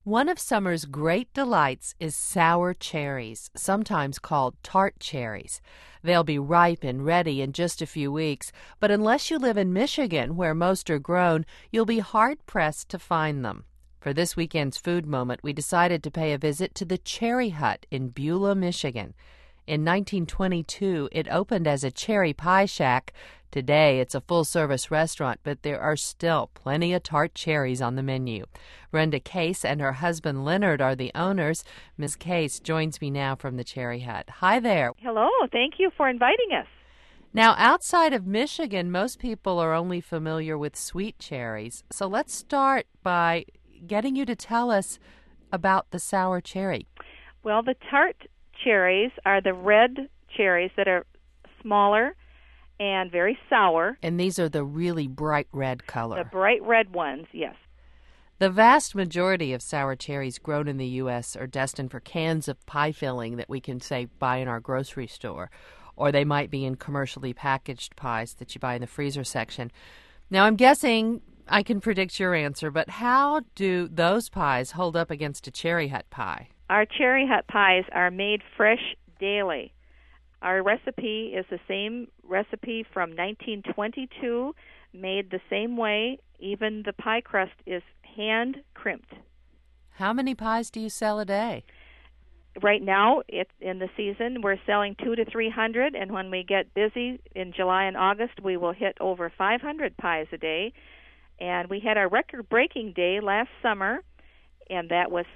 One of summer's great delights is sour cherries, sometimes called tart cherries. They'll be ripe and ready in just a few weeks, but unless you live in Michigan, where most are grown, you'll be hard-pressed to find them. For this weekend's food moment, we decided to pay a visit to the Cherry Hut in Beulah, Michigan. In 1922, it opened as a cherry pie shack. Today, it's a full-service restaurant, but there are still plenty of tart cherries on the menu. Brenda Case and her husband Leonard are the owners. Ms. Case joins me now from the Cherry Hut. Hi there. Hello. Thank you for inviting us. Now, outside of Michigan, most people are only familiar with sweet cherries. So let's start by getting you to tell us about the sour cherry. Well, the tart cherries are the red cherries that are smaller and very sour. And these are the really bright red color. The bright red ones, yes. The vast majority of sour cherries grown in the U.S. are destined for cans of pie filling that we can, say, buy in our grocery store, or they might be in commercially packaged pies that you buy in the freezer section. Now, I'm guessing I can predict your answer, but how do those pies hold up against a Cherry Hut pie? Our Cherry Hut pies are made fresh daily. Our recipe is the same recipe from 1922, made the same way. Even the pie crust is hand crimped. How many pies do you sell a day? Right now, it's in the season, we're selling 200 to 300, and when we get busy in July and August, we will hit over 500 pies a day. And we had our record-breaking day last summer, and that was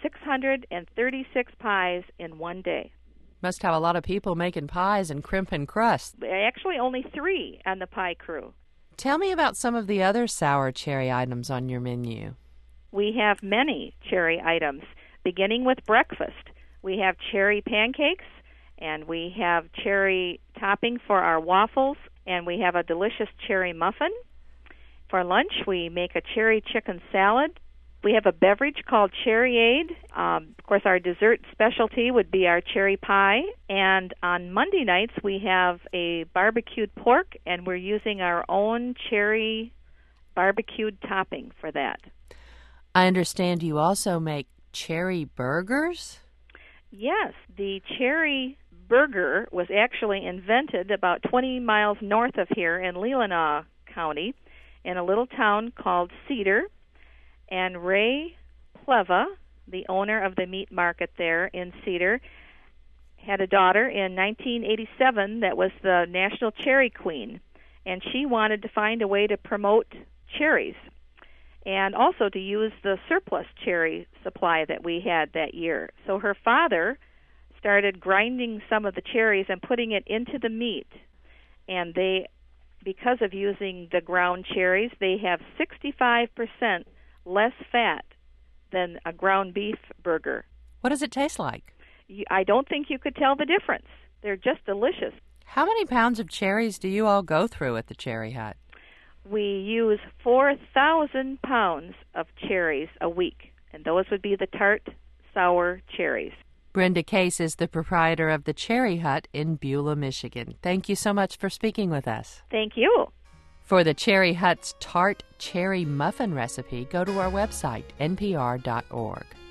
636 pies in one day. Must have a lot of people making pies and crimping crust. Actually, only 3 on the pie crew. Tell me about some of the other sour cherry items on your menu. We have many cherry items, beginning with breakfast. We have cherry pancakes, and we have cherry topping for our waffles, and we have a delicious cherry muffin. For lunch, we make a cherry chicken salad. We have a beverage called Cherryade. Of course, our dessert specialty would be our cherry pie. And on Monday nights, we have a barbecued pork, and we're using our own cherry barbecued topping for that. I understand you also make cherry burgers? Yes, the cherry burger was actually invented about 20 miles north of here in Leelanau County in a little town called Cedar. And Ray Pleva, the owner of the meat market there in Cedar, had a daughter in 1987 that was the National Cherry Queen. And she wanted to find a way to promote cherries and also to use the surplus cherry supply that we had that year. So her father started grinding some of the cherries and putting it into the meat. And they, because of using the ground cherries, they have 65% less fat than a ground beef burger. What does it taste like? I don't think you could tell the difference. They're just delicious. How many pounds of cherries do you all go through at the Cherry Hut? We use 4,000 pounds of cherries a week, and those would be the tart, sour cherries. Brenda Case is the proprietor of the Cherry Hut in Beulah, Michigan. Thank you so much for speaking with us. Thank you. For the Cherry Hut's tart cherry muffin recipe, go to our website, npr.org.